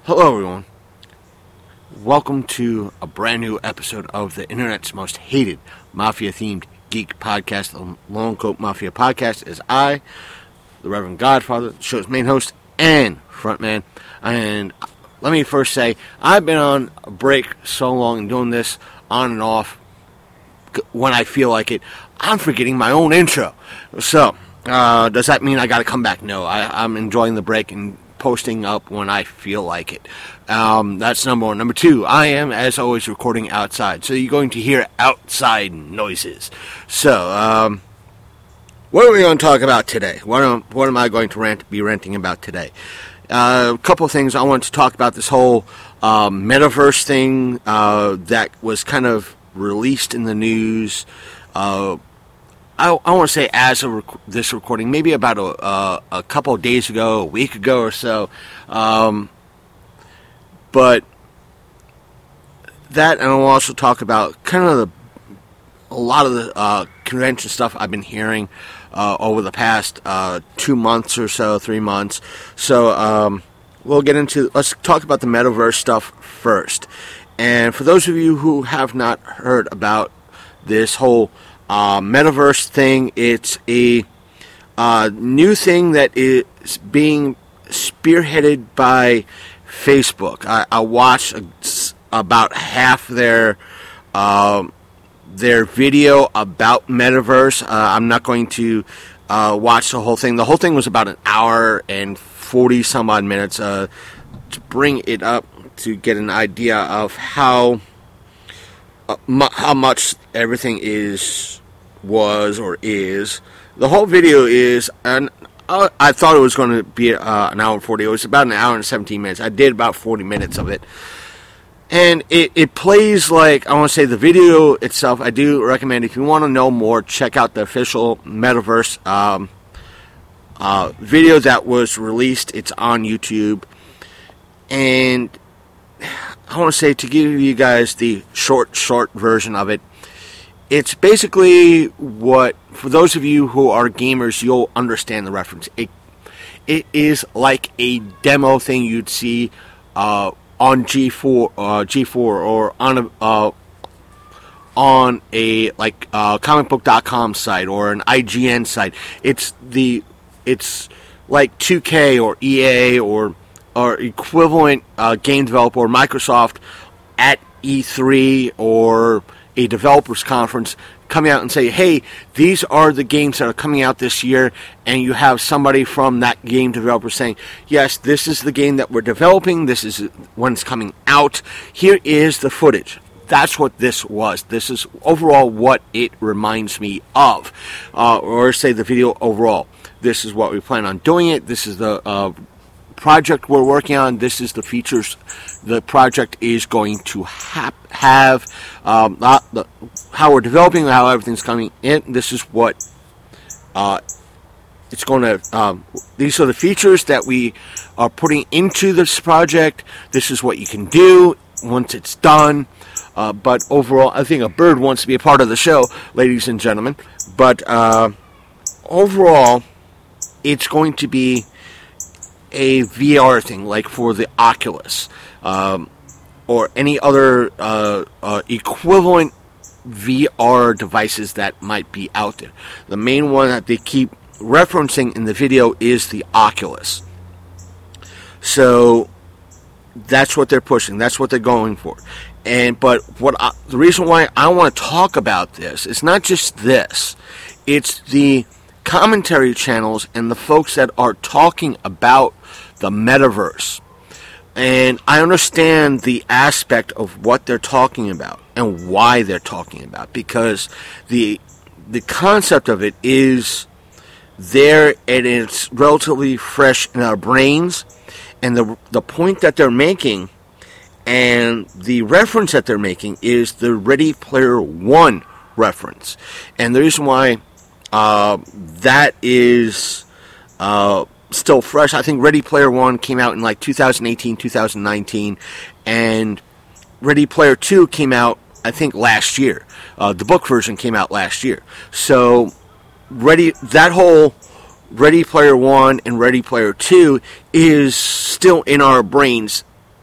Hello, everyone. Welcome to a brand new episode of the internet's most hated mafia-themed geek podcast, the Long Coat Mafia Podcast. Is I, the Reverend Godfather, the show's main host and frontman. And let me first say, I've been on a break so long and doing this on and off when I feel like it. I'm forgetting my own intro. So, does that mean I got to come back? No, I'm enjoying the break and posting up when I feel like it. That's number one. Number two, I am, as always, recording outside. So you're going to hear outside noises. So, what are we going to talk about today? What am I going to be ranting about today? A couple of things. I want to talk about this whole metaverse thing that was kind of released in the news. I want to say as of this recording, maybe about a couple of days ago, a week ago or so. But that, and I'll also talk about kind of a lot of the convention stuff I've been hearing over the past 2 months or so, 3 months. So let's talk about the metaverse stuff first. And for those of you who have not heard about this whole metaverse thing, it's a new thing that is being spearheaded by Facebook. I watched about half their video about metaverse. I'm not going to watch the whole thing. The whole thing was about an hour and 40 some odd minutes. To bring it up to get an idea of how much everything was or is. The whole video is, and I thought it was going to be an hour and 40. It was about an hour and 17 minutes. I did about 40 minutes of it. And it plays like, I want to say the video itself, I do recommend, if you want to know more, check out the official Metaverse video that was released. It's on YouTube. And I want to say, to give you guys the short version of it, it's basically what, for those of you who are gamers, you'll understand the reference. It is like a demo thing you'd see on G4 or on a like comicbook.com site or an IGN site. It's like 2K or EA or equivalent game developer or Microsoft at E3 or a developers conference coming out and say, hey, these are the games that are coming out this year, and you have somebody from that game developer saying, yes, this is the game that we're developing, this is when it's coming out, here is the footage. That's what this was. This is overall what it reminds me of, or say the video overall. This is what we plan on doing it, this is the project we're working on, this is the features the project is going to have, how we're developing, how everything's coming in. This is what it's going to, these are the features that we are putting into this project. This is what you can do once it's done. But overall, I think a bird wants to be a part of the show, ladies and gentlemen. But overall, it's going to be a VR thing, like for the Oculus, or any other equivalent VR devices that might be out there. The main one that they keep referencing in the video is the Oculus. So that's what they're pushing. That's what they're going for. But the reason why I want to talk about this is not just this. It's the commentary channels and the folks that are talking about the metaverse. And I understand the aspect of what they're talking about and why they're talking about, because the concept of it is there and it's relatively fresh in our brains, and the point that they're making and the reference that they're making is the Ready Player One reference. And the reason why that is still fresh, I think Ready Player One came out in like 2018, 2019, and Ready Player 2 came out, I think, last year. The book version came out last year. So that whole Ready Player 1 and Ready Player 2 is still in our brains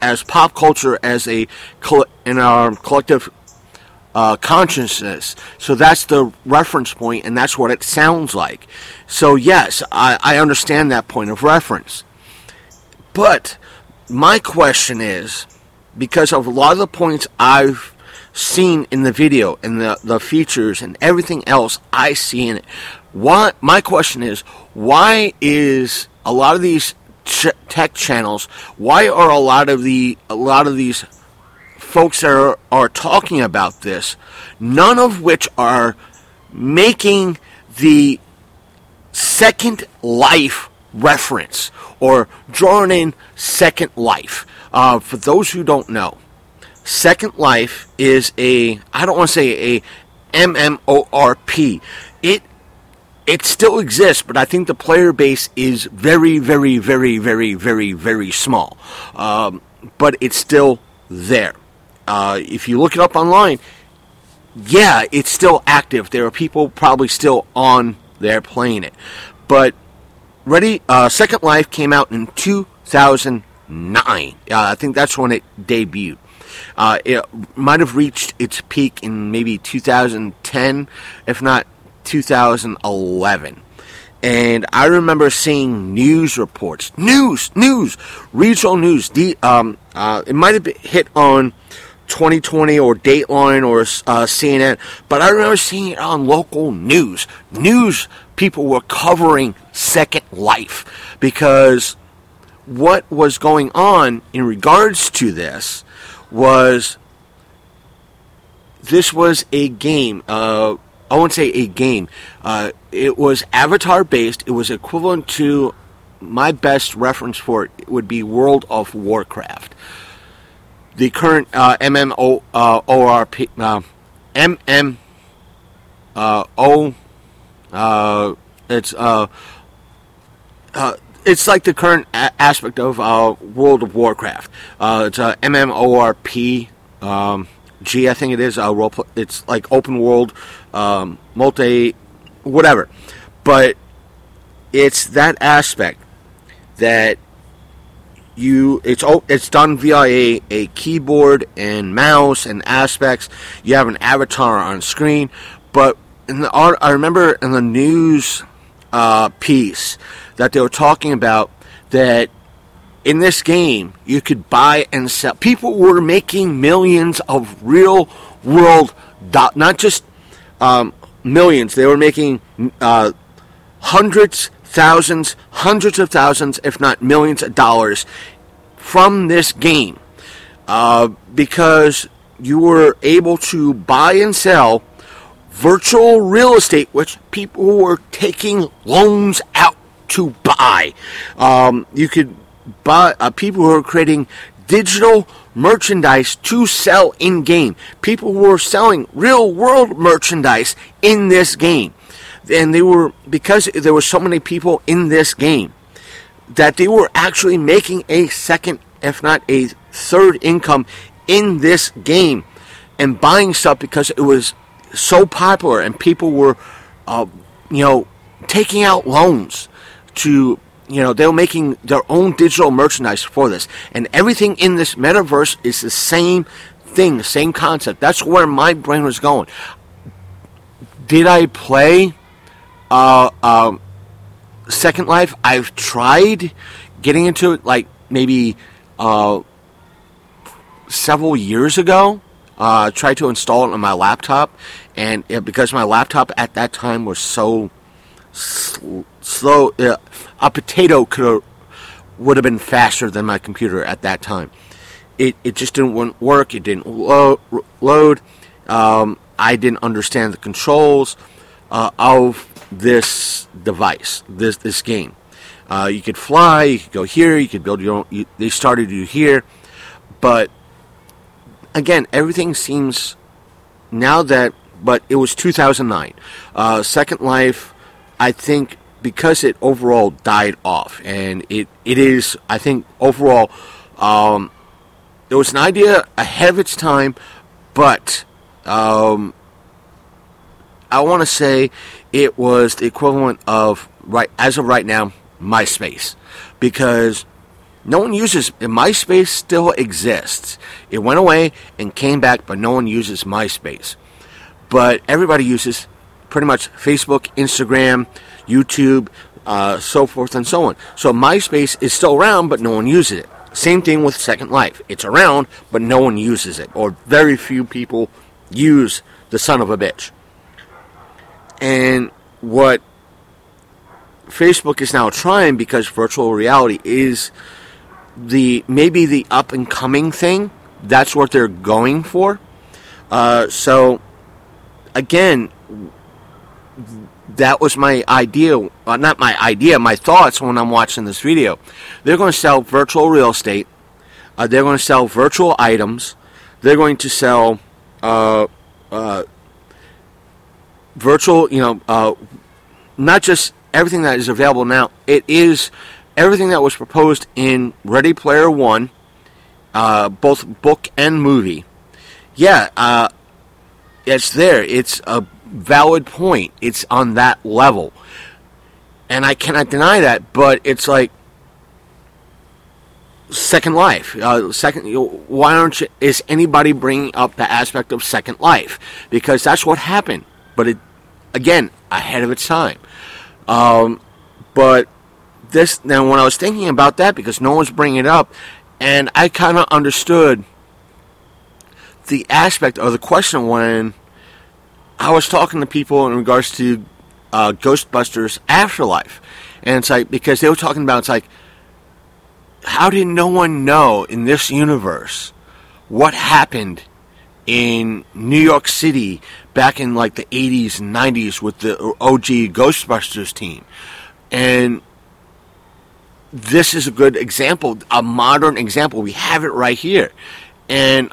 as pop culture, as in our collective consciousness. So that's the reference point, and that's what it sounds like. So yes, I understand that point of reference. But my question is, because of a lot of the points I've seen in the video and the features and everything else I see in it, my question is, why is a lot of these tech channels, why are a lot of these folks that are talking about this, none of which are making the Second Life reference or drawing in Second Life? For those who don't know, Second Life is I don't want to say a MMORP. It still exists, but I think the player base is very, very, very, very, very, very small. But it's still there. If you look it up online, yeah, it's still active. There are people probably still on there playing it. But Second Life came out in 2009. I think that's when it debuted. It might have reached its peak in maybe 2010, if not 2011. And I remember seeing news reports, regional news. It might have been hit on 2020 or Dateline or CNN, but I remember seeing it on local news. People were covering Second Life, because what was going on in regards to this was a game. I won't say a game. It was Avatar based. It was equivalent to, my best reference for it would be World of Warcraft. The current MMORP, it's like the current aspect of World of Warcraft. It's a MMORP. I think it is. It's like open world, multi, whatever. But it's that aspect that it's done via a keyboard and mouse and aspects. You have an avatar on screen. But I remember in the news piece that they were talking about that in this game you could buy and sell. People were making millions of real world, not just millions. They were making hundreds of thousands, if not millions of dollars from this game, because you were able to buy and sell virtual real estate, which people were taking loans out to buy. You could buy, people who were creating digital merchandise to sell in game. People were selling real world merchandise in this game. And because there were so many people in this game, that they were actually making a second, if not a third income in this game and buying stuff because it was so popular, and people were, taking out loans to, they were making their own digital merchandise for this. And everything in this metaverse is the same thing, the same concept. That's where my brain was going. Did I play Second Life? I've tried getting into it, like maybe several years ago. Tried to install it on my laptop, and because my laptop at that time was so slow, a potato would have been faster than my computer at that time. It just didn't work. It didn't load. I didn't understand the controls of this device, this game. You could fly, you could go here, you could build your own. They started you here, but again, everything seems but it was 2009. Second Life, I think, because it overall died off, and it is, I think, overall, it was an idea ahead of its time, but I want to say it was the equivalent of, as of right now, MySpace, because No one uses MySpace. Still exists. It went away and came back, but no one uses MySpace. But everybody uses pretty much Facebook, Instagram, YouTube, so forth and so on. So MySpace is still around, but no one uses it. Same thing with Second Life. It's around, but no one uses it, or very few people use the son of a bitch. And what Facebook is now trying, because virtual reality is maybe the up and coming thing, that's what they're going for. So again, that was my idea, not my idea, my thoughts when I'm watching this video. They're going to sell virtual real estate. They're going to sell virtual items. They're going to sell virtual, not just everything that is available now. It is everything that was proposed in Ready Player One, both book and movie. Yeah, it's there. It's a valid point. It's on that level. And I cannot deny that, but it's like Second Life. Why is anybody bringing up the aspect of Second Life? Because that's what happened. But it, again, ahead of its time. But this, now when I was thinking about that, because no one's bringing it up, and I kind of understood the aspect or the question when I was talking to people in regards to Ghostbusters Afterlife. And it's like, because they were talking about, it's like, how did no one know in this universe what happened in New York City back in like the 80s and 90s with the OG Ghostbusters team? And this is a good example, a modern example. We have it right here. And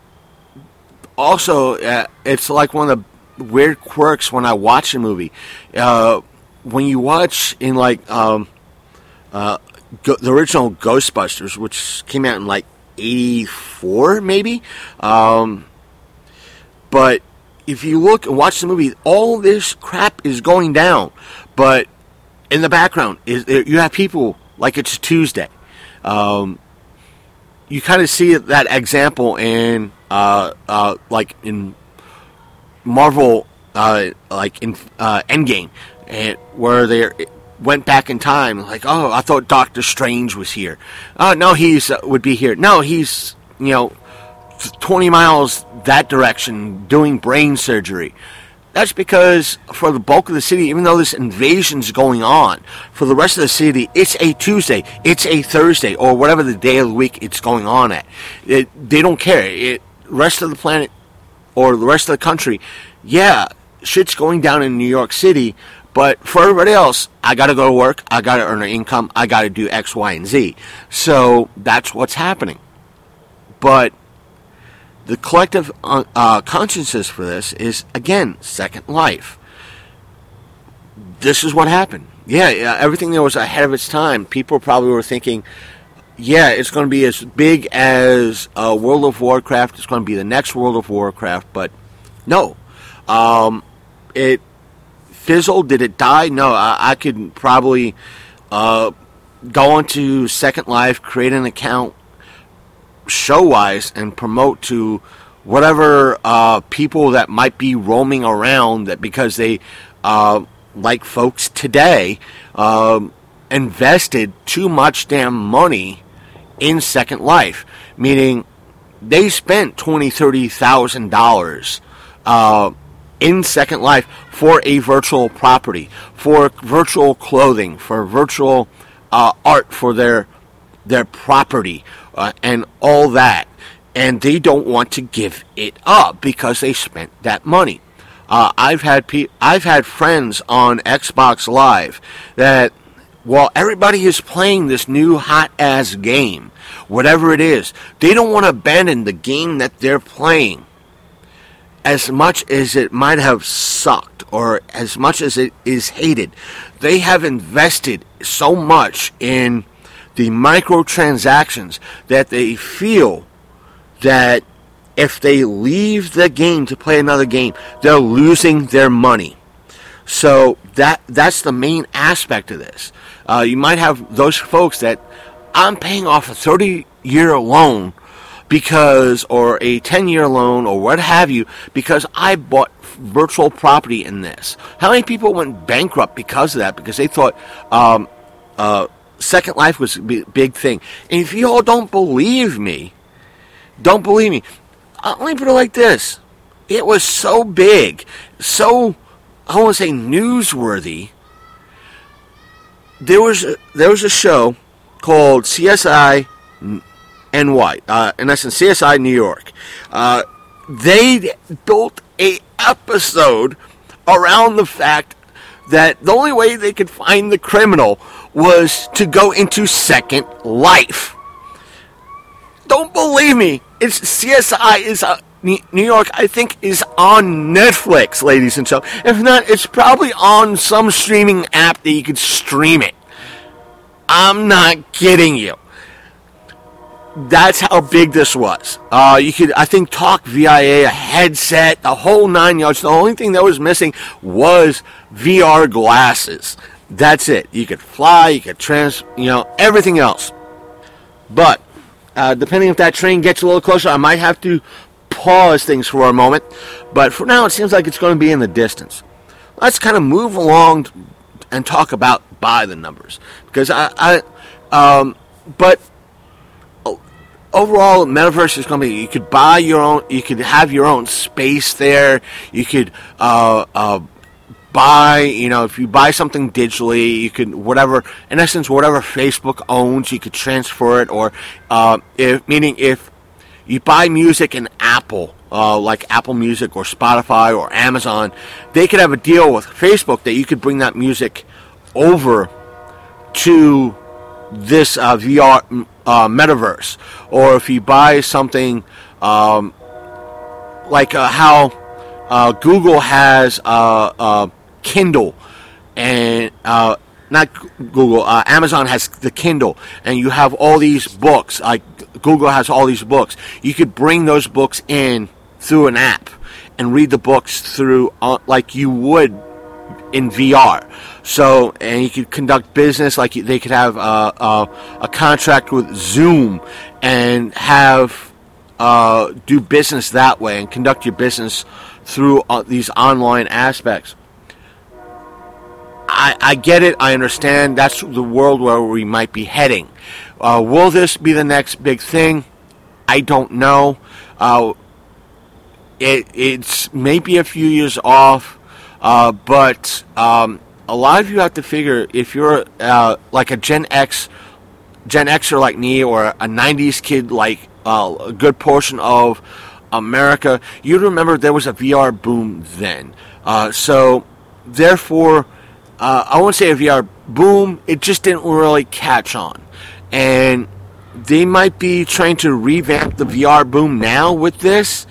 also, it's like one of the weird quirks when I watch a movie. When you watch in like the original Ghostbusters, which came out in like 84 maybe, but if you look and watch the movie, all this crap is going down, but in the background you have people like it's Tuesday. You kind of see that example in like in Marvel, like in Endgame, where they went back in time. Like, oh, I thought Doctor Strange was here. Oh, no, he's would be here. No, he's 20 miles that direction doing brain surgery. That's because for the bulk of the city, even though this invasion's going on, for the rest of the city, it's a Tuesday, it's a Thursday, or whatever the day of the week it's going on at. They don't care. Rest of the planet or the rest of the country, yeah, shit's going down in New York City, but for everybody else, I got to go to work, I got to earn an income, I got to do X, Y, and Z. So that's what's happening. But the collective consciousness for this is, again, Second Life. This is what happened. Yeah, everything that was ahead of its time, people probably were thinking, yeah, it's going to be as big as World of Warcraft, it's going to be the next World of Warcraft, but no. It fizzled. Did it die? No, I could probably go into Second Life, create an account, show-wise, and promote to whatever people that might be roaming around, that because they, like folks today, invested too much damn money in Second Life, meaning they spent $20,000, $30,000 in Second Life for a virtual property, for virtual clothing, for virtual art for their property, and all that, and they don't want to give it up because they spent that money. I've had friends on Xbox Live that, while everybody is playing this new hot ass game, whatever it is, they don't want to abandon the game that they're playing. As much as it might have sucked, or as much as it is hated, they have invested so much in the microtransactions that they feel that if they leave the game to play another game, they're losing their money. So that's the main aspect of this. You might have those folks that I'm paying off a 30-year loan or a 10-year loan or what have you, because I bought virtual property in this. How many people went bankrupt because of that? Because they thought Second Life was a big thing. And if you all don't believe me, let me put it like this. It was so big, so, I want to say newsworthy. There was a show called CSI NY, in essence, CSI New York. They built a episode around the fact that the only way they could find the criminal was to go into Second Life. Don't believe me. It's CSI is New York, I think, is on Netflix, ladies and gentlemen. If not, it's probably on some streaming app that you could stream it. I'm not kidding you. That's how big this was. You could, I think, talk via a headset, the whole 9 yards. The only thing that was missing was VR glasses. That's it. You could fly, you could everything else. But, depending if that train gets a little closer, I might have to pause things for a moment. But for now, it seems like it's going to be in the distance. Let's kind of move along and talk about by the numbers. Because but overall, Metaverse is going to be, you could buy your own, you could have your own space there. You could buy, if you buy something digitally, you could, whatever, in essence, whatever Facebook owns, you could transfer it, or if you buy music in Apple, like Apple Music or Spotify or Amazon, they could have a deal with Facebook that you could bring that music over to this VR metaverse. Or if you buy something like how Google has Kindle, and not Google, Amazon has the Kindle, and you have all these books, like Google has all these books. You could bring those books in through an app and read the books through like you would in VR. So, and you could conduct business, like they could have a contract with Zoom and have do business that way and conduct your business through these online aspects. I get it. I understand. That's the world where we might be heading. Will this be the next big thing? I don't know. It's maybe a few years off, but a lot of you have to figure, if you're like a Gen Xer like me, or a 90s kid like a good portion of America, you'd remember there was a VR boom then. So, therefore, I won't say a VR boom, it just didn't really catch on. And they might be trying to revamp the VR boom now with this,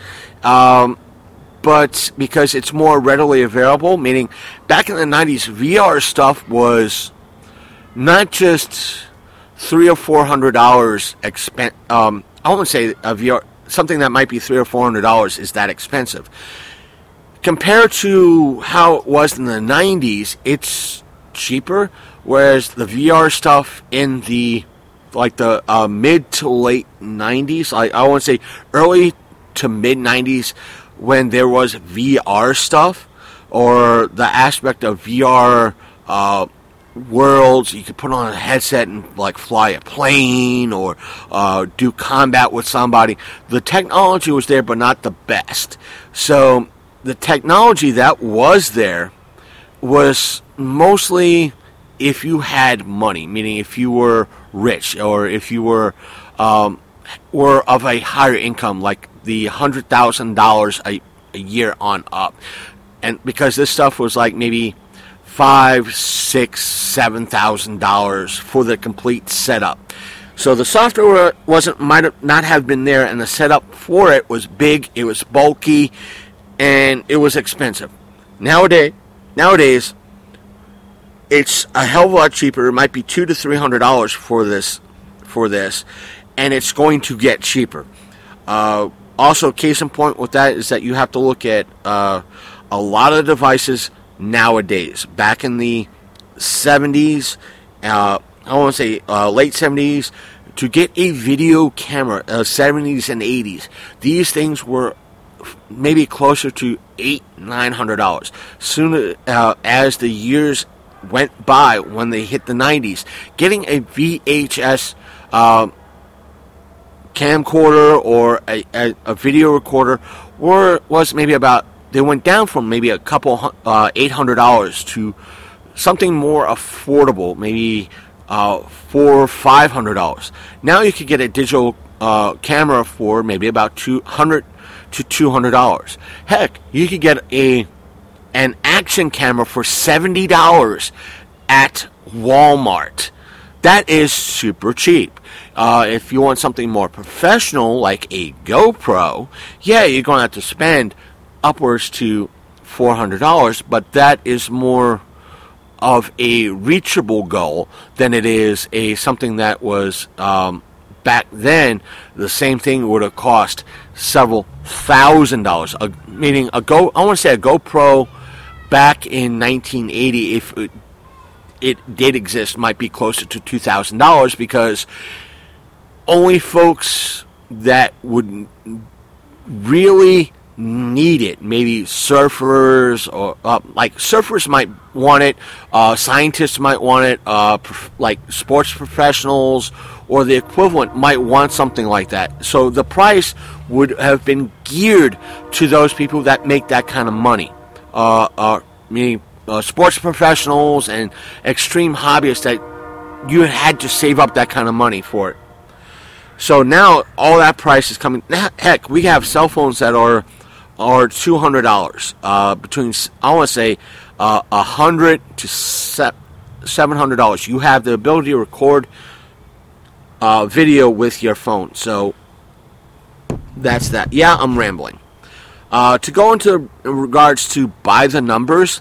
but because it's more readily available, meaning back in the 90s, VR stuff was not just $300 or $400 I won't say a VR, something that might be $300 or $400 is that expensive. Compared to how it was in the 90s, it's cheaper, whereas the VR stuff in the mid to late 90s, I want to say early to mid 90s, when there was VR stuff, or the aspect of VR worlds, you could put on a headset and like fly a plane or do combat with somebody. The technology was there, but not the best. So the technology that was there was mostly if you had money, meaning if you were rich, or if you were of a higher income, like the $100,000 a year on up. And because this stuff was like maybe $5,000, $6,000, $7,000 for the complete setup. So the software might not have been there, and the setup for it was big, it was bulky, and it was expensive. Nowadays, it's a hell of a lot cheaper. It might be $200 to $300 for this, and it's going to get cheaper. Also, case in point with that is that you have to look at a lot of devices nowadays. Back in the 70s, I want to say late 70s, To get a video camera, 70s and 80s, these things were maybe closer to $800-900. Soon as the years went by, when they hit the 90s, getting a VHS camcorder or a video recorder was maybe about, they went down from maybe a couple $800 to something more affordable, maybe $400 or $500. Now you could get a digital camera for maybe about $200 to $200. Heck, you could get an action camera for $70 at Walmart. That is super cheap. If you want something more professional, like a GoPro, yeah, you're going to have to spend upwards to $400, but that is more of a reachable goal than it is something that was back then. The same thing would have cost several $1,000s. Meaning I want to say a GoPro back in 1980, if it did exist, might be closer to $2,000, because only folks that would really need it, maybe surfers, or like surfers might want it, scientists might want it, like sports professionals or the equivalent might want something like that. So the price would have been geared to those people that make that kind of money, meaning sports professionals and extreme hobbyists that you had to save up that kind of money for it. So now all that price is coming. Heck, we have cell phones that are $200, between, I want to say, $100 to $700. You have the ability to record video with your phone. So that's that. Yeah, I'm rambling. To go into regards to by the numbers,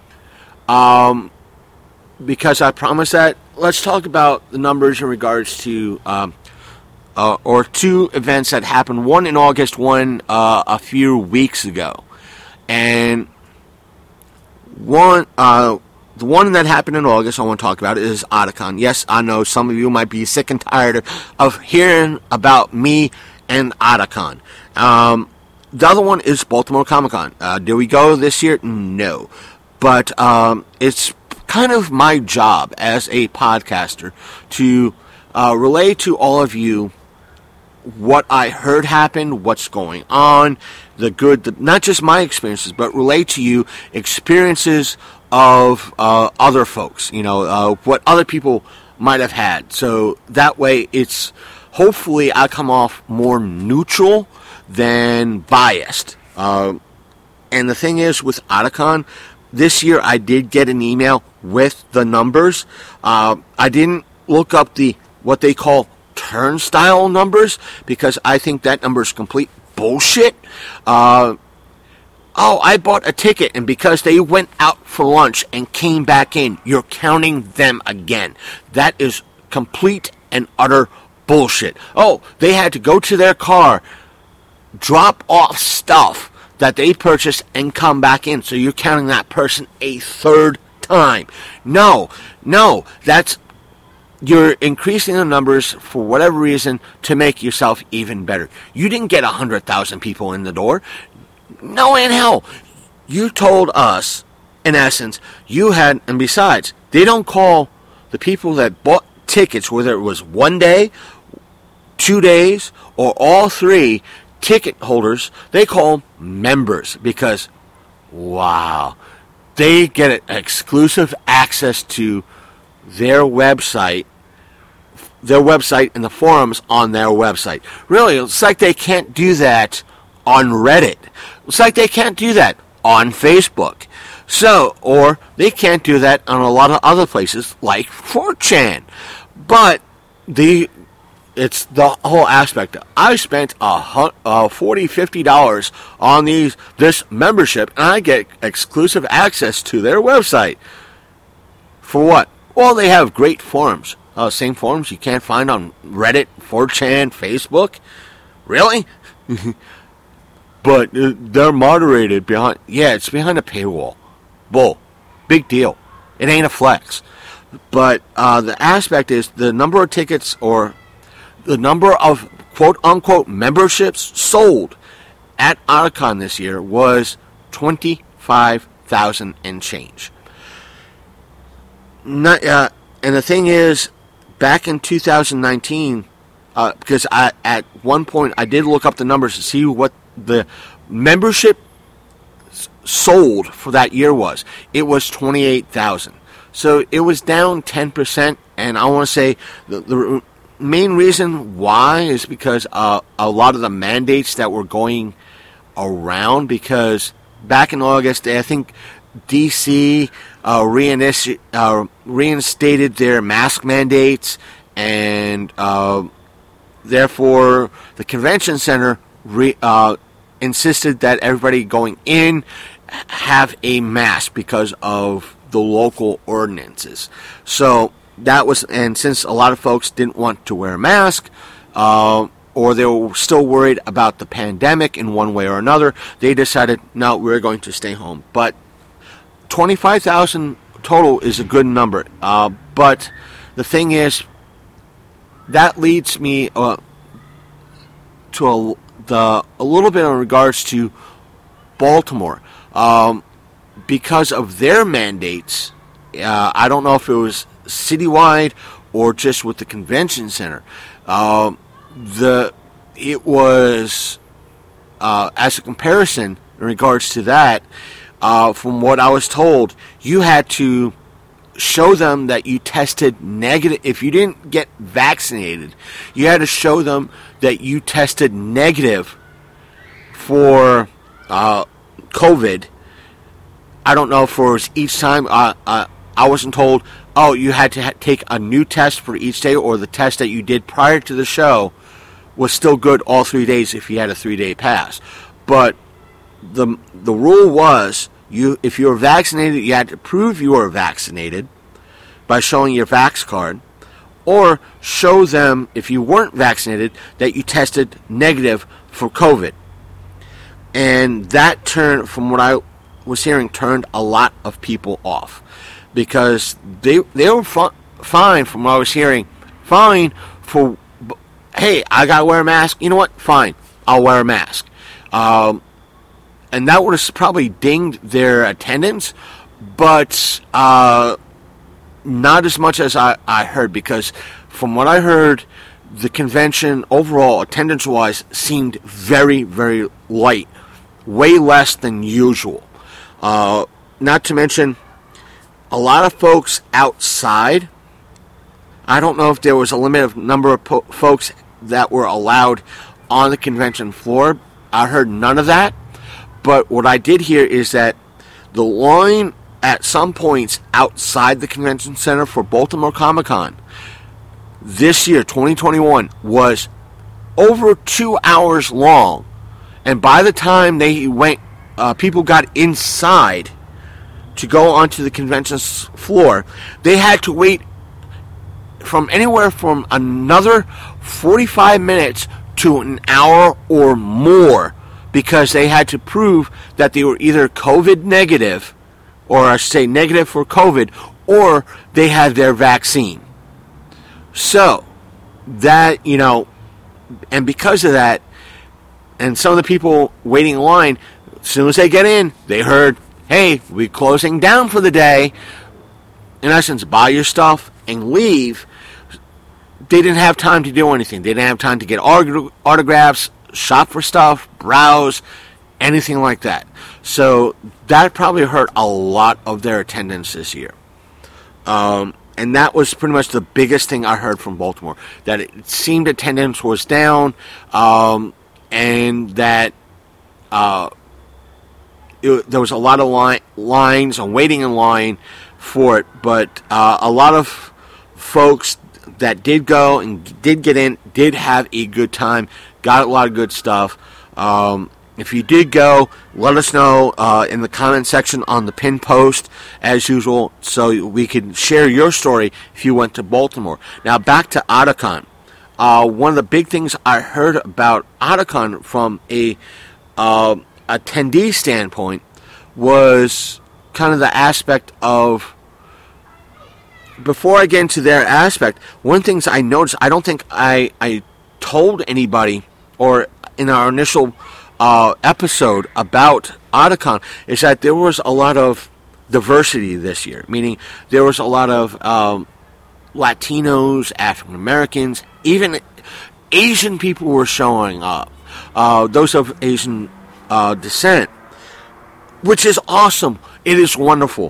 because I promised that, let's talk about the numbers in regards to or two events that happened, one in August, one a few weeks ago. And the one that happened in August I want to talk about is Otakon. Yes, I know some of you might be sick and tired of hearing about me and Otakon. The other one is Baltimore Comic Con. Did we go this year? No. But it's kind of my job as a podcaster to relay to all of you what I heard happened, what's going on, the good, not just my experiences, but relay to you experiences of other folks, what other people might have had. So that way it's, hopefully I come off more neutral than biased. And the thing is, with Otakon, this year I did get an email with the numbers. I didn't look up what they call turnstile numbers, because I think that number is complete bullshit. I bought a ticket, and because they went out for lunch and came back in, you're counting them again. That is complete and utter bullshit. Oh, they had to go to their car, drop off stuff that they purchased, and come back in, so you're counting that person a third time. No, you're increasing the numbers for whatever reason to make yourself even better. You didn't get 100,000 people in the door. No in hell. You told us, in essence, you had, and besides, they don't call the people that bought tickets, whether it was 1 day, 2 days, or all three ticket holders, they call them members, because, wow, they get exclusive access to their website and the forums on their website. Really, it's like they can't do that on Reddit. It's like they can't do that on Facebook. So, or they can't do that on a lot of other places like 4chan. But it's the whole aspect. I spent $40-50 on this membership, and I get exclusive access to their website. For what? Well, they have great forums. Same forums you can't find on Reddit, 4chan, Facebook. Really? But they're moderated behind... Yeah, it's behind a paywall. Bull. Big deal. It ain't a flex. But the aspect is the number of tickets or the number of quote-unquote memberships sold at Otakon this year was 25,000 and change. And the thing is, back in 2019, because at one point I did look up the numbers to see what the membership sold for that year was. It was 28,000. So it was down 10%, and I want to say the main reason why is because a lot of the mandates that were going around, because back in August, I think DC reinstated their mask mandates, and therefore the convention center insisted that everybody going in have a mask because of the local ordinances. So that was, and since a lot of folks didn't want to wear a mask, or they were still worried about the pandemic in one way or another, they decided, no, we're going to stay home. But 25,000 total is a good number. But the thing is, that leads me to a little bit in regards to Baltimore. Because of their mandates, I don't know if it was citywide or just with the convention center. It was, as a comparison in regards to that, from what I was told, you had to show them that you tested negative. If you didn't get vaccinated, you had to show them that you tested negative for COVID. I don't know if it was each time. I wasn't told, oh, you had to take a new test for each day, or the test that you did prior to the show was still good all 3 days if you had a 3-day pass. But the rule was, if you were vaccinated, you had to prove you were vaccinated by showing your Vax card, or show them, if you weren't vaccinated, that you tested negative for COVID. And that turned, from what I was hearing, turned a lot of people off, because they were fine, from what I was hearing, fine for, hey, I gotta wear a mask, you know what, fine, I'll wear a mask. And that would have probably dinged their attendance, but not as much as I heard, because from what I heard, the convention overall, attendance-wise, seemed very, very light, way less than usual. Not to mention, a lot of folks outside. I don't know if there was a limited number of folks that were allowed on the convention floor. I heard none of that. But what I did hear is that the line at some points outside the convention center for Baltimore Comic-Con this year, 2021, was over 2 hours long. And by the time they went, people got inside to go onto the convention floor, they had to wait from anywhere from another 45 minutes to an hour or more, because they had to prove that they were either COVID negative, or I should say negative for COVID, or they had their vaccine. So, that, and because of that, and some of the people waiting in line, as soon as they get in, they heard, hey, we're closing down for the day. In essence, buy your stuff and leave. They didn't have time to do anything. They didn't have time to get autographs, shop for stuff, browse, anything like that. So that probably hurt a lot of their attendance this year. And that was pretty much the biggest thing I heard from Baltimore, that it seemed attendance was down, and that there was a lot of lines and waiting in line for it. But a lot of folks that did go and did get in did have a good time, got a lot of good stuff. If you did go, let us know in the comment section on the pin post, as usual, so we can share your story if you went to Baltimore. Now, back to Otakon. One of the big things I heard about Otakon from a attendee standpoint was kind of the aspect of, before I get into their aspect, one of the things I noticed, I don't think I told anybody, or in our initial episode about Otakon, is that there was a lot of diversity this year, meaning there was a lot of Latinos, African Americans, even Asian people were showing up, those of Asian descent, which is awesome. It is wonderful.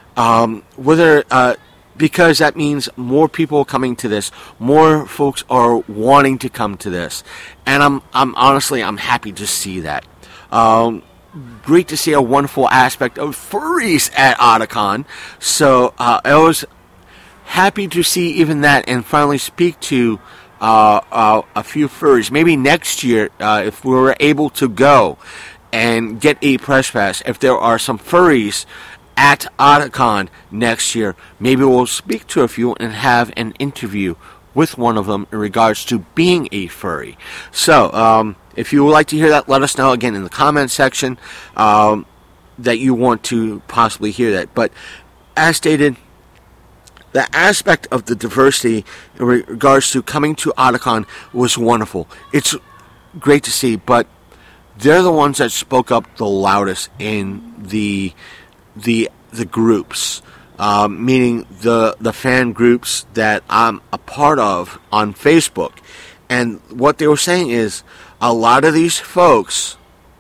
Because that means more people are coming to this, more folks are wanting to come to this, and I'm honestly happy to see that. Great to see a wonderful aspect of furries at Otakon. So I was happy to see even that, and finally speak to a few furries. Maybe next year, if we were able to go and get a press pass, if there are some furries at Otakon next year, maybe we'll speak to a few and have an interview with one of them in regards to being a furry. So, if you would like to hear that, let us know again in the comment section that you want to possibly hear that. But as stated, the aspect of the diversity in regards to coming to Otakon was wonderful. It's great to see, but they're the ones that spoke up the loudest in the groups, meaning the fan groups that I'm a part of on Facebook. And what they were saying is a lot of these folks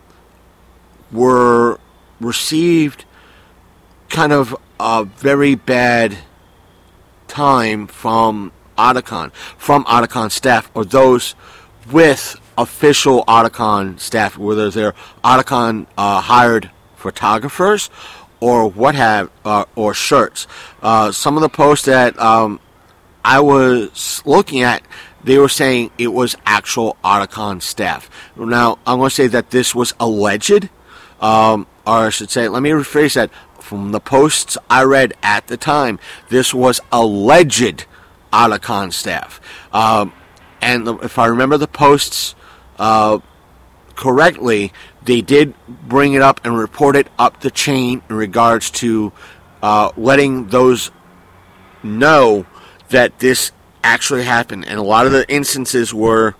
were received kind of a very bad time from Otakon staff, or those with official Otakon staff, whether they're Otakon hired photographers or or shirts. Some of the posts that I was looking at, they were saying it was actual Otakon staff. Now, I'm going to say that this was alleged, or I should say, let me rephrase that. From the posts I read at the time, this was alleged Otakon staff. And if I remember the posts correctly, they did bring it up and report it up the chain in regards to letting those know that this actually happened. And a lot of the instances were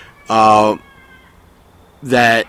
that,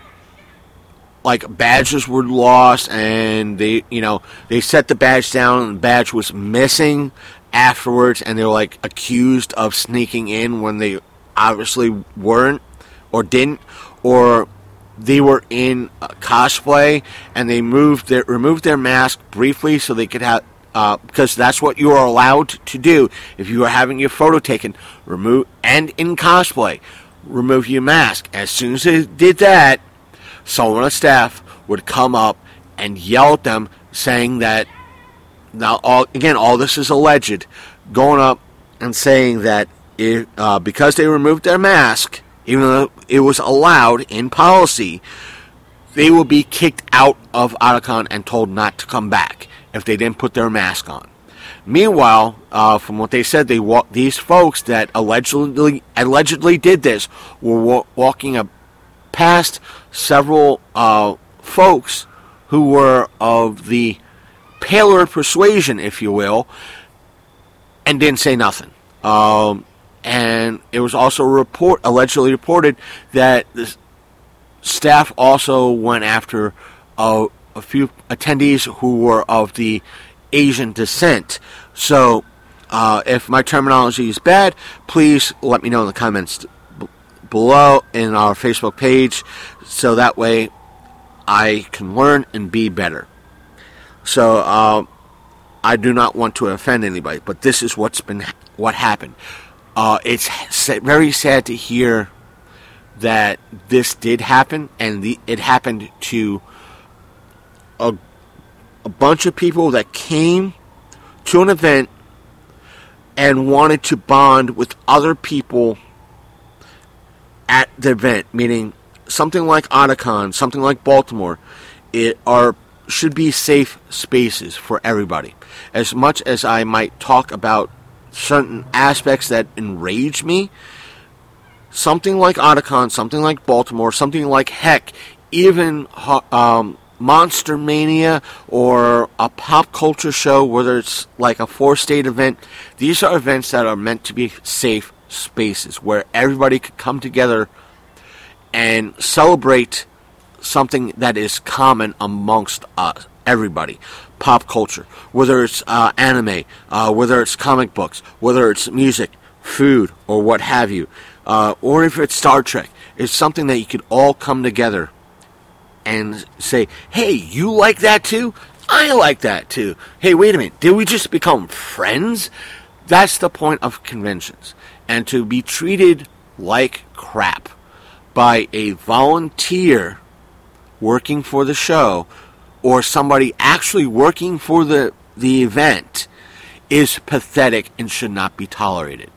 like, badges were lost, and they set the badge down, and the badge was missing afterwards, and they were like accused of sneaking in when they obviously weren't or didn't, or they were in cosplay and they removed their mask briefly so they could have, because that's what you are allowed to do if you are having your photo taken, and in cosplay, remove your mask. As soon as they did that, someone on staff would come up and yell at them, saying that, now all this is alleged, going up and saying that because they removed their mask, even though it was allowed in policy, they will be kicked out of Otakon and told not to come back if they didn't put their mask on. Meanwhile, from what they said, these folks that allegedly did this were walking up past several folks who were of the paler persuasion, if you will, and didn't say nothing. And it was also allegedly reported that the staff also went after a few attendees who were of the Asian descent. So, if my terminology is bad, please let me know in the comments below in our Facebook page, so that way I can learn and be better. So, I do not want to offend anybody, but this is what happened. It's very sad to hear that this did happen, and it happened to a bunch of people that came to an event and wanted to bond with other people at the event, meaning something like Otakon, something like Baltimore, should be safe spaces for everybody. As much as I might talk about certain aspects that enrage me, something like Otakon, something like Baltimore, something like, heck, even Monster Mania or a pop culture show, whether it's like a 4-state event, these are events that are meant to be safe spaces where everybody could come together and celebrate something that is common amongst us, everybody. Pop culture, whether it's anime, whether it's comic books, whether it's music, food, or what have you, or if it's Star Trek. It's something that you could all come together and say, hey, you like that too? I like that too. Hey, wait a minute, did we just become friends? That's the point of conventions. And to be treated like crap by a volunteer working for the show or somebody actually working for the event is pathetic and should not be tolerated.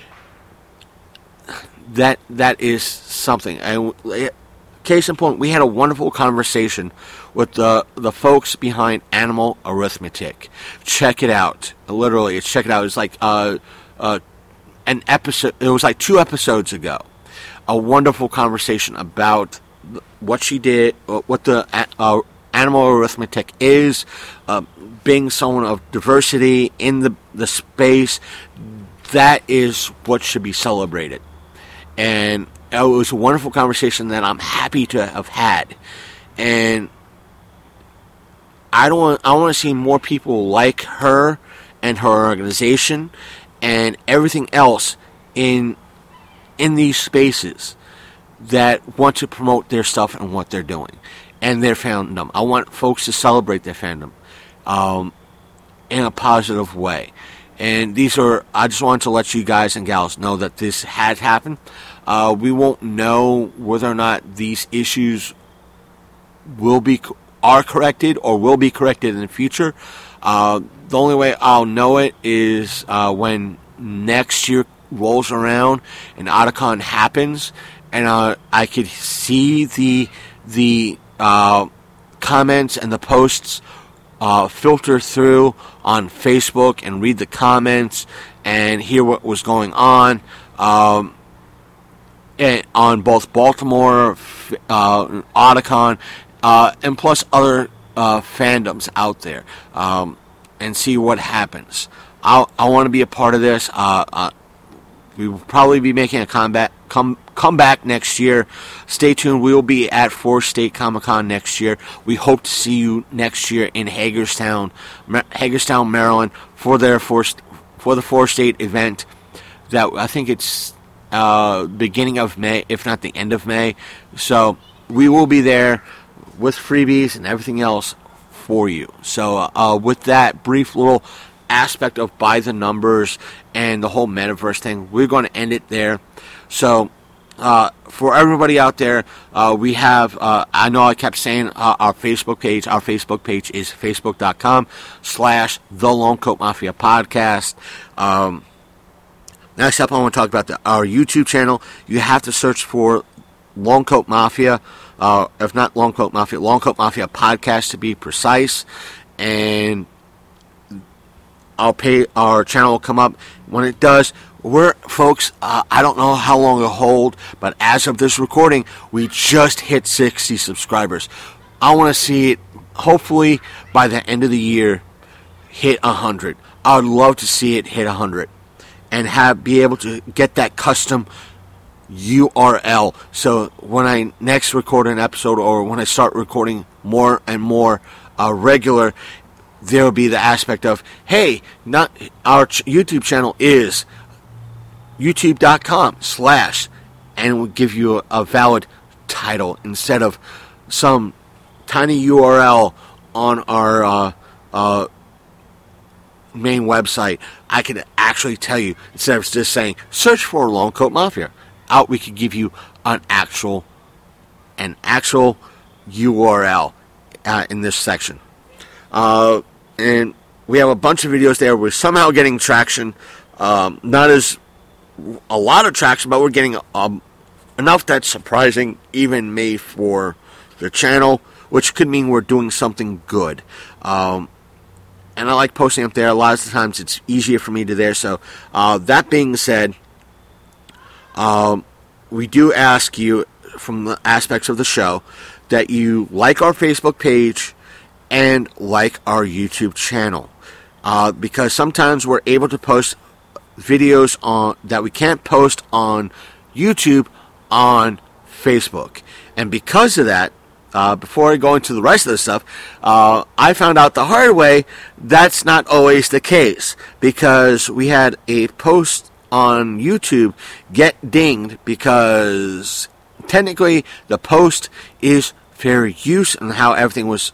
That is something. And case in point, we had a wonderful conversation with the folks behind Animal Arithmetic. Check it out. Literally, check it out. It's like an episode. It was like 2 episodes ago. A wonderful conversation about what she did, what the Animal Arithmetic is, being someone of diversity in the space. That is what should be celebrated. And it was a wonderful conversation that I'm happy to have had. And I want to see more people like her and her organization and everything else in these spaces that want to promote their stuff and what they're doing and their fandom. I want folks to celebrate their fandom in a positive way. And I just wanted to let you guys and gals know that this has happened. We won't know whether or not these issues are corrected or will be corrected in the future. The only way I'll know it is when next year rolls around and Otakon happens, and I could see the comments and the posts filter through on Facebook and read the comments and hear what was going on both Baltimore, Otakon, and plus other fandoms out there, and see what happens. I want to be a part of this. We will probably be making a comeback next year. Stay tuned. We will be at 4 State Comic Con next year. We hope to see you next year in Hagerstown, Maryland, for the 4 State event. That I think it's beginning of May, if not the end of May. So we will be there with freebies and everything else for you. So with that brief little aspect of by the numbers and the whole metaverse thing, we're going to end it there. So for everybody out there, we have, I know I kept saying our Facebook page. Our Facebook page is facebook.com/The Lone Coat Mafia Podcast. Next up, I want to talk about our YouTube channel. You have to search for Lone Coat Mafia, if not Lone Coat Mafia Podcast to be precise, and our channel will come up. When it does, folks, I don't know how long it'll hold, but as of this recording, we just hit 60 subscribers. I want to see it, hopefully, by the end of the year, hit 100. I would love to see it hit 100 and be able to get that custom URL. So when I next record an episode, or when I start recording more and more regular, there will be the aspect of, hey, not our YouTube channel is youtube.com/ and it will give you a valid title instead of some tiny URL on our main website. I could actually tell you, instead of just saying search for Lone Coat Mafia, we could give you an actual URL in this section. And we have a bunch of videos there. We're somehow getting traction. Not as a lot of traction, but we're getting enough that's surprising even me for the channel, which could mean we're doing something good. And I like posting up there. A lot of the times it's easier for me to there. So that being said, we do ask you, from the aspects of the show, that you like our Facebook page and like our YouTube channel, because sometimes we're able to post videos that we can't post on YouTube on Facebook. And because of that, before I go into the rest of the stuff, I found out the hard way that's not always the case, because we had a post on YouTube get dinged because technically the post is fair use and how everything was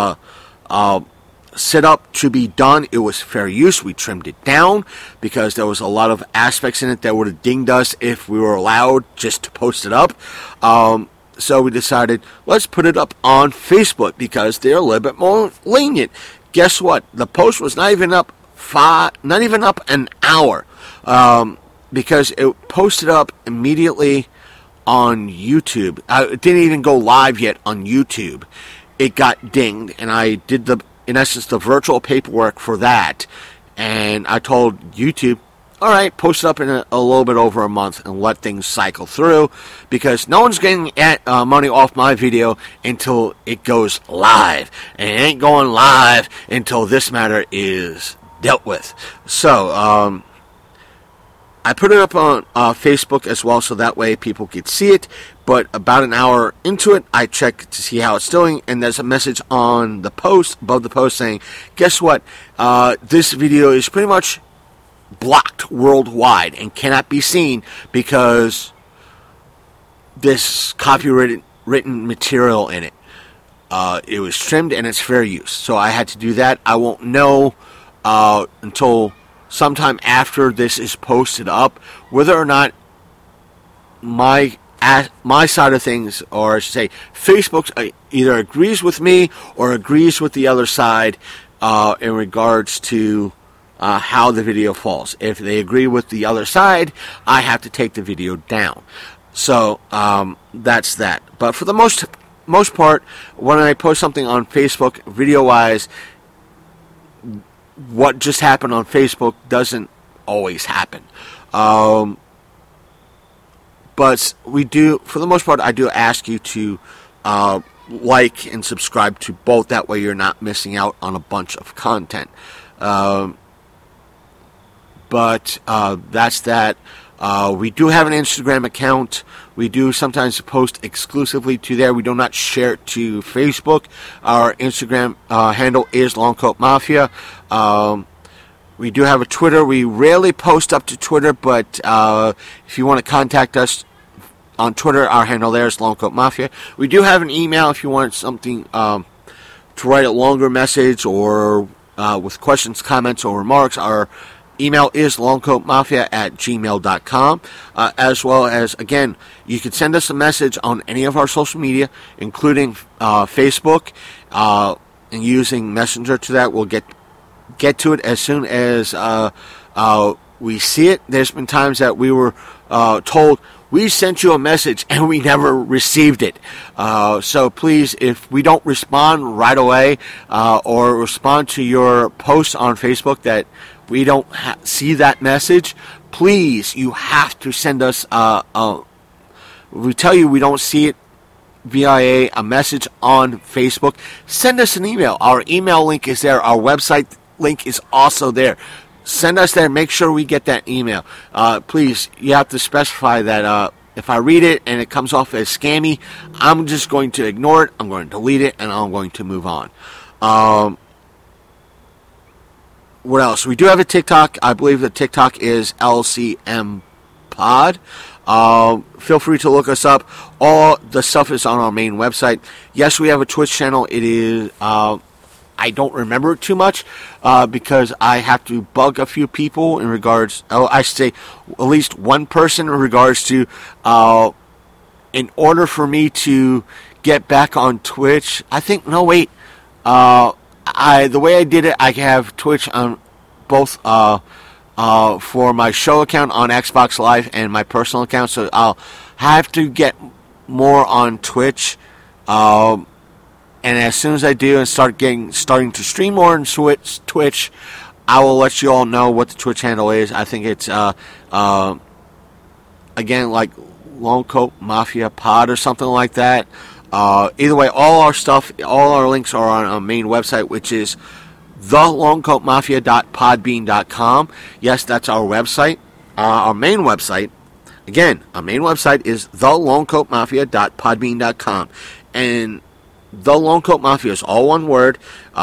set up to be done. It was fair use. We trimmed it down because there was a lot of aspects in it that would have dinged us if we were allowed just to post it up. So we decided, let's put it up on Facebook because they're a little bit more lenient. Guess what? The post was not even up an hour, because it posted up immediately on YouTube. It didn't even go live yet on YouTube. It got dinged, and I did in essence, the virtual paperwork for that. And I told YouTube, all right, post it up in a little bit over a month and let things cycle through, because no one's getting money off my video until it goes live. And it ain't going live until this matter is dealt with. So, I put it up on Facebook as well, so that way people could see it. But about an hour into it, I check to see how it's doing, and there's a message on the post, above the post, saying, guess what? This video is pretty much blocked worldwide and cannot be seen because this copyrighted written material in it. It was trimmed and it's fair use. So I had to do that. I won't know until sometime after this is posted up whether or not my side of things, or I should say Facebook, either agrees with me or agrees with the other side in regards to how the video falls. If they agree with the other side, I have to take the video down. So that's that. But for the most part, when I post something on Facebook video-wise, what just happened on Facebook doesn't always happen. But we do, for the most part, I do ask you to like and subscribe to both. That way you're not missing out on a bunch of content. But that's that. We do have an Instagram account. We do sometimes post exclusively to there. We do not share it to Facebook. Our Instagram handle is Longcoat Mafia. We do have a Twitter. We rarely post up to Twitter, but if you want to contact us on Twitter, our handle there is Longcoat Mafia. We do have an email if you want something to write a longer message or with questions, comments, or remarks. Our email is longcoatmafia@gmail.com, as well as, again, you can send us a message on any of our social media, including Facebook, and using Messenger to that. We'll get to it as soon as we see it. There's been times that we were told, we sent you a message and we never received it. So please, if we don't respond right away or respond to your post on Facebook that we don't see that message, please, you have to send us we tell you we don't see it via a message on Facebook, send us an email. Our email link is there. Our website link is also there. Send us there. Make sure we get that email. Please, you have to specify that if I read it and it comes off as scammy, I'm just going to ignore it. I'm going to delete it, and I'm going to move on. What else? We do have a TikTok. I believe the TikTok is LCM Pod. Feel free to look us up. All the stuff is on our main website. Yes, we have a Twitch channel. It is, I don't remember it too much because I have to bug a few people in regards, I should say at least one person in regards to, in order for me to get back on Twitch, I think, no, wait, the way I did it, I have Twitch on both for my show account on Xbox Live and my personal account, so I'll have to get more on Twitch. And as soon as I do and starting to stream more on Twitch, I will let you all know what the Twitch handle is. I think it's again, like Longcoat Mafia Pod or something like that. Either way, all our stuff, all our links are on our main website, which is thelongcoatmafia.podbean.com. Yes, that's our website. Our main website, again, is thelongcoatmafia.podbean.com. And The Lone Coat Mafia is all one word.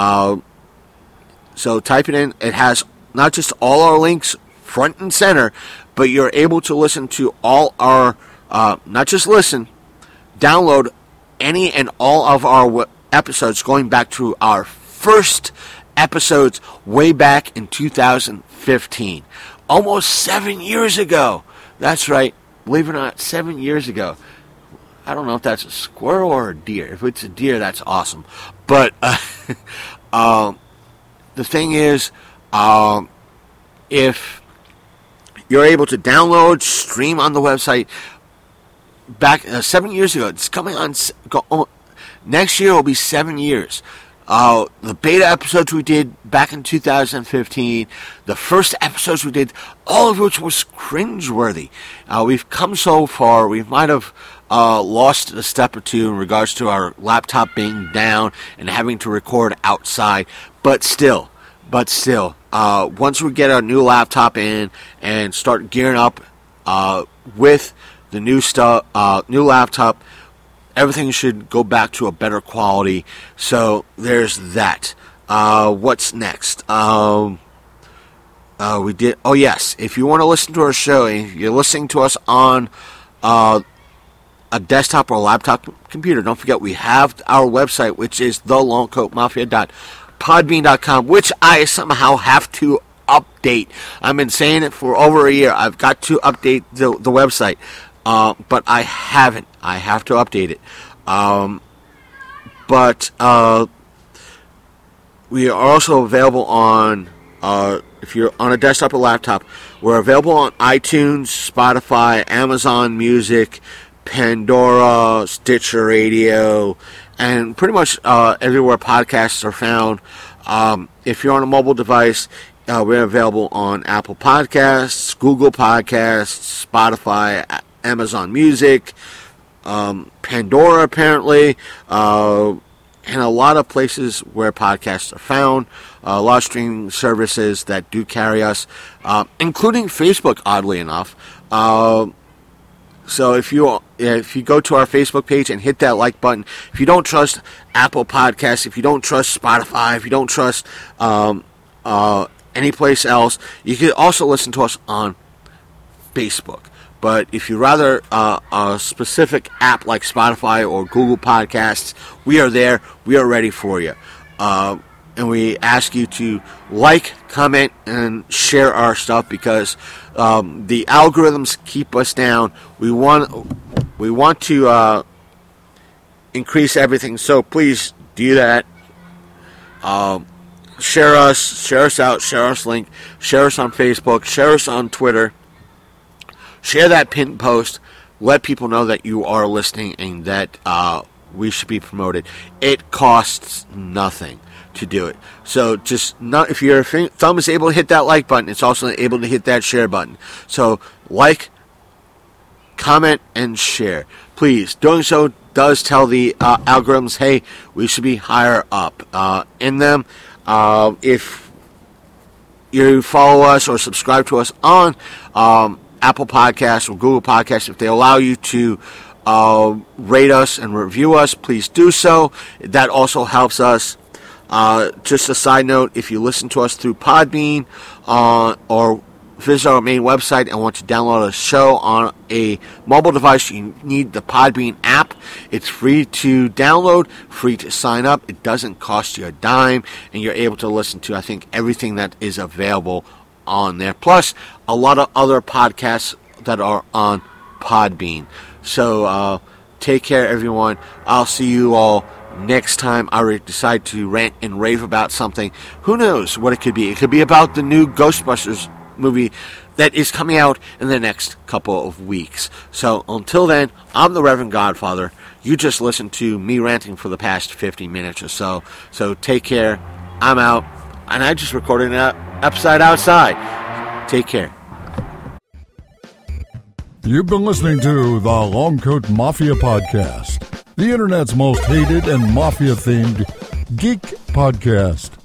So type it in. It has not just all our links front and center, but you're able to listen to all our, not just listen, download any and all of our episodes going back to our first episodes way back in 2015. Almost 7 years ago. That's right. Believe it or not, 7 years ago. I don't know if that's a squirrel or a deer. If it's a deer, that's awesome. But the thing is, if you're able to download, stream on the website, back 7 years ago, it's coming on, next year will be 7 years. The beta episodes we did back in 2015, the first episodes we did, all of which was cringeworthy. We've come so far, we might have lost a step or two in regards to our laptop being down and having to record outside, but still, once we get our new laptop in and start gearing up with the new laptop, everything should go back to a better quality. So there's that. What's next? If you want to listen to our show, if you're listening to us on a desktop or a laptop computer, don't forget we have our website, which is thelongcoatmafia.podbean.com, which I somehow have to update. I've been saying it for over a year. I've got to update the website, but I haven't. I have to update it. We are also available on, if you're on a desktop or laptop, we're available on iTunes, Spotify, Amazon Music, Pandora, Stitcher Radio, and pretty much everywhere podcasts are found. If you're on a mobile device, we're available on Apple Podcasts, Google Podcasts, Spotify, Amazon Music, Pandora apparently, and a lot of places where podcasts are found, a lot of streaming services that do carry us, including Facebook, oddly enough. So if you go to our Facebook page and hit that like button, if you don't trust Apple Podcasts, if you don't trust Spotify, if you don't trust any place else, you can also listen to us on Facebook. But if you rather a specific app like Spotify or Google Podcasts, we are there. We are ready for you. And we ask you to like, comment, and share our stuff because the algorithms keep us down. We want to increase everything, so please do that. Share us out, share us link, share us on Facebook, share us on Twitter. Share that pinned post. Let people know that you are listening and that we should be promoted. It costs nothing to do it. So if your thumb is able to hit that like button, it's also able to hit that share button. So like, comment, and share. Please, doing so does tell the algorithms, hey, we should be higher up in them. If you follow us or subscribe to us on Apple Podcasts or Google Podcasts, if they allow you to rate us and review us, please do so. That also helps us. Just a side note, if you listen to us through Podbean or visit our main website and want to download a show on a mobile device, you need the Podbean app. It's free to download, free to sign up. It doesn't cost you a dime, and you're able to listen to, I think, everything that is available on there. Plus, a lot of other podcasts that are on Podbean. So, take care, everyone. I'll see you all next time I decide to rant and rave about something. Who knows what it could be? It could be about the new Ghostbusters movie that is coming out in the next couple of weeks. So until then, I'm the Reverend Godfather. You just listened to me ranting for the past 50 minutes or so. So take care. I'm out. And I just recorded an episode outside. Take care. You've been listening to the Long Coat Mafia Podcast, the internet's most hated and mafia-themed geek podcast.